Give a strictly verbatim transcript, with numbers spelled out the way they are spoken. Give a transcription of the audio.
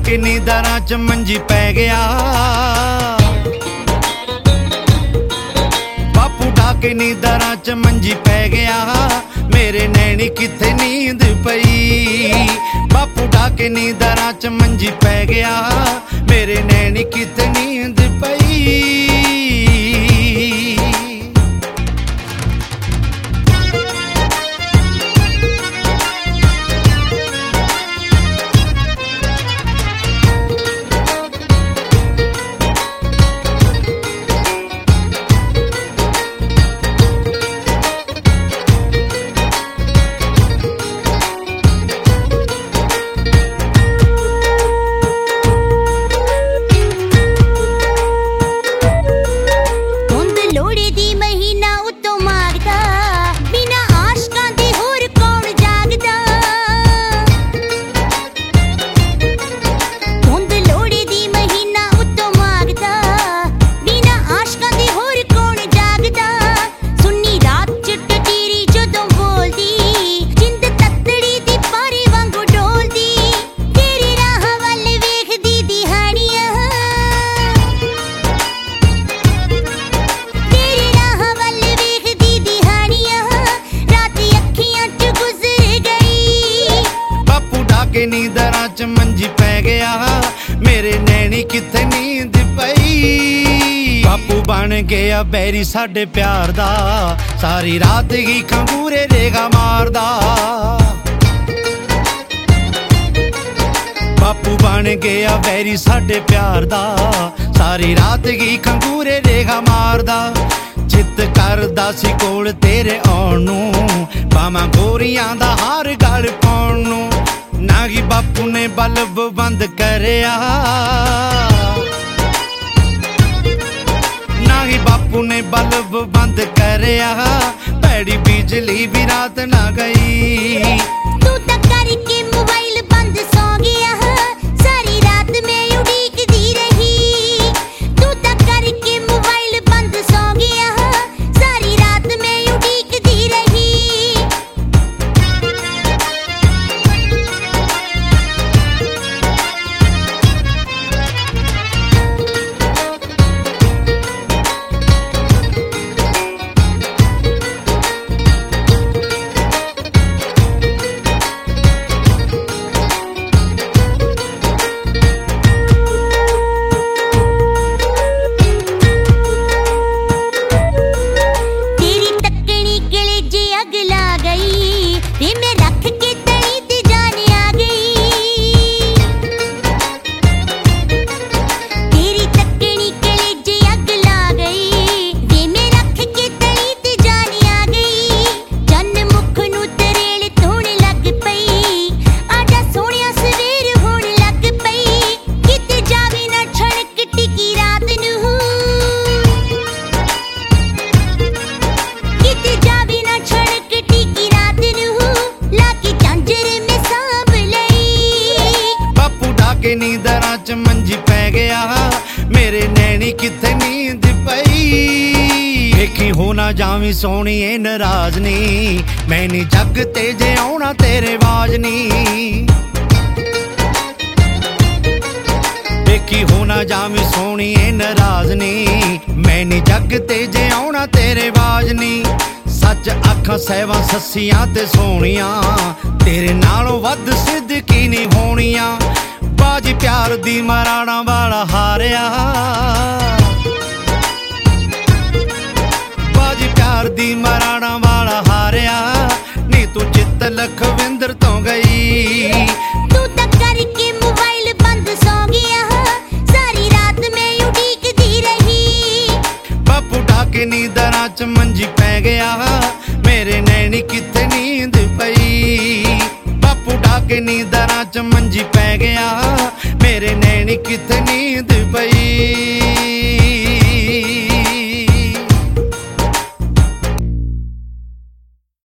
के नींदरां च मंजी पै गया। बापू ढाके नींदरां च मंजी पै गया। मेरे नैनी किथे नींद पई। बापू ढाके नींदरां च मंजी पै गया। मेरे नैनी किथे नींद पई। नींदरां च मंजी पै गया। मेरे नैनी किथे नींद पई। बापू बन गया बैरी साडे प्यार दा। सारी रात ही खंगूरे रेगा मारदा। बापू बन गया बैरी साडे प्यार दा। सारी रात ही खंगूरे रेगा मारदा। चित करदा सी कोल तेरे आउण नूं। पावां गोरियां दा हार गल पाउण नूं। ना ही बापू ने बल्ब बंद करया। ना ही बापू ने बल्ब बंद करया। भैड़ी बिजली भी रात ना गई। तू तो करके मोबाइल बंद सो गया। सारी रात में उड़ीकदी रही। तू तो करके मोबाइल बंद सो गया। सारी रात में उड़ीकदी रही। नींदरां च मंजी पै गया। मेरे नैनी किथे नींद पई। देखी हो ना जावी सोनी ए नाराज नी। मैं नी जग ते जे आउणा तेरे वाज नी। देखी हो ना जावी सोनी ए नाराज नी। मैं नी जग ते जे आउणा तेरे वाज नी। सच आखां सैवां सस्सियां ते सोहणियां। तेरे नालों वध सिद्दकी नी होणियां। बाजी प्यार दी मराणा वाला हारिया। बाजी प्यार दी मराणा वाला हारिया। नी तू चित लखविंदर तो गई। तू तो करके मोबाइल बंद सो गया। सारी रात में उड़ीकदी रही। बापू ढाके नींदरां च मंजी पै गया। मेरे नैनी किथे नींद पई। बापू ढाके नींदरां च मंजी पै गया। मेरे नैनी किथे नींद पई।